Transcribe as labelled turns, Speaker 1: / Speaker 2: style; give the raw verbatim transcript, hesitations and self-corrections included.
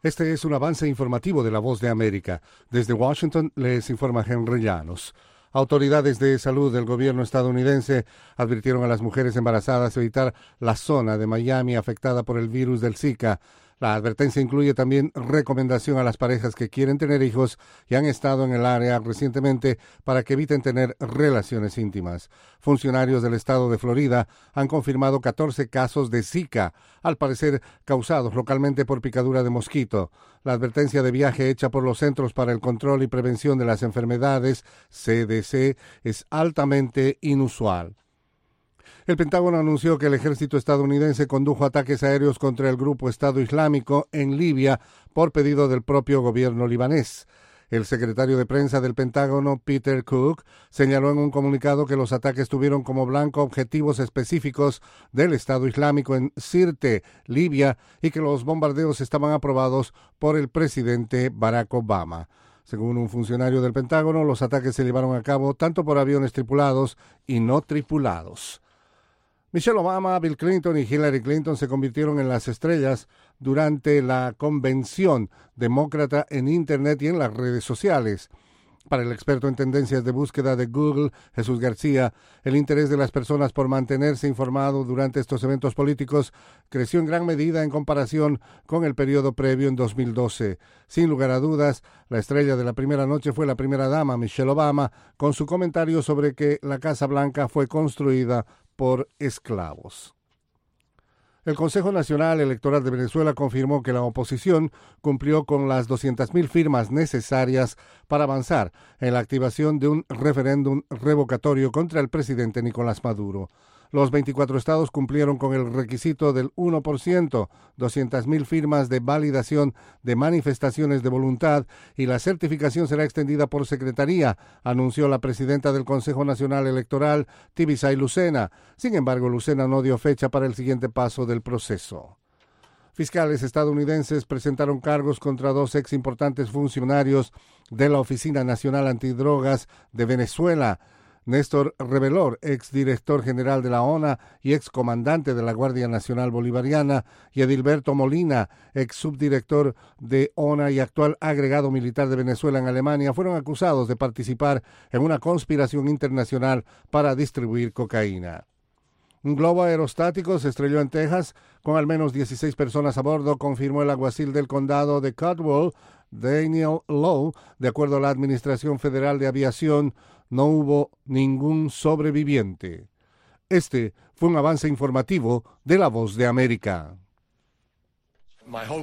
Speaker 1: Este es un avance informativo de La Voz de América. Desde Washington les informa Henry Llanos. Autoridades de salud del gobierno estadounidense advirtieron a las mujeres embarazadas evitar la zona de Miami afectada por el virus del Zika. La advertencia incluye también recomendación a las parejas que quieren tener hijos y han estado en el área recientemente para que eviten tener relaciones íntimas. Funcionarios del estado de Florida han confirmado catorce casos de Zika, al parecer causados localmente por picadura de mosquito. La advertencia de viaje hecha por los Centros para el Control y Prevención de las Enfermedades, C D C, es altamente inusual. El Pentágono anunció que el ejército estadounidense condujo ataques aéreos contra el grupo Estado Islámico en Libia por pedido del propio gobierno libanés. El secretario de prensa del Pentágono, Peter Cook, señaló en un comunicado que los ataques tuvieron como blanco objetivos específicos del Estado Islámico en Sirte, Libia, y que los bombardeos estaban aprobados por el presidente Barack Obama. Según un funcionario del Pentágono, los ataques se llevaron a cabo tanto por aviones tripulados y no tripulados. Michelle Obama, Bill Clinton y Hillary Clinton se convirtieron en las estrellas durante la convención demócrata en Internet y en las redes sociales. Para el experto en tendencias de búsqueda de Google, Jesús García, el interés de las personas por mantenerse informado durante estos eventos políticos creció en gran medida en comparación con el periodo previo en dos mil doce. Sin lugar a dudas, la estrella de la primera noche fue la primera dama, Michelle Obama, con su comentario sobre que la Casa Blanca fue construida por esclavos. El Consejo Nacional Electoral de Venezuela confirmó que la oposición cumplió con las doscientas mil firmas necesarias para avanzar en la activación de un referéndum revocatorio contra el presidente Nicolás Maduro. Los veinticuatro estados cumplieron con el requisito del uno por ciento, doscientas mil firmas de validación de manifestaciones de voluntad, y la certificación será extendida por secretaría, anunció la presidenta del Consejo Nacional Electoral, Tibisay Lucena. Sin embargo, Lucena no dio fecha para el siguiente paso del proceso. Fiscales estadounidenses presentaron cargos contra dos ex importantes funcionarios de la Oficina Nacional Antidrogas de Venezuela. Néstor Rebelor, exdirector general de la O N A y excomandante de la Guardia Nacional Bolivariana, y Edilberto Molina, ex subdirector de O N A y actual agregado militar de Venezuela en Alemania, fueron acusados de participar en una conspiración internacional para distribuir cocaína. Un globo aerostático se estrelló en Texas con al menos dieciséis personas a bordo, confirmó el alguacil del condado de Caldwell, Daniel Lowe. De acuerdo a la Administración Federal de Aviación, no hubo ningún sobreviviente. Este fue un avance informativo de La Voz de América.